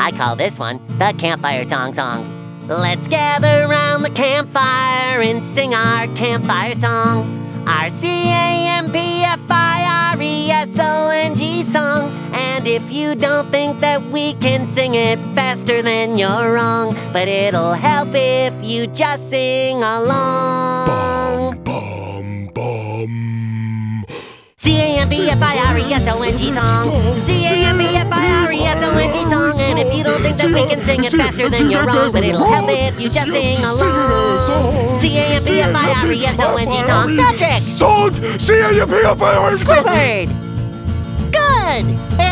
I call this one the Campfire Song. Let's gather round the campfire and sing our campfire song. Our CAMPFIRESONG song. And if you don't think that we can sing it faster, then you're wrong. But it'll help if you just sing along. Bum, bum. CAMPFIRESONG song. CAMPFIRESONG song. And if you don't think that we can sing it faster, then you're wrong. But it'll help if you just sing along. CAMPFIRESONG song. Patrick! Song! CAMPFIRESONG! Squidward! Good!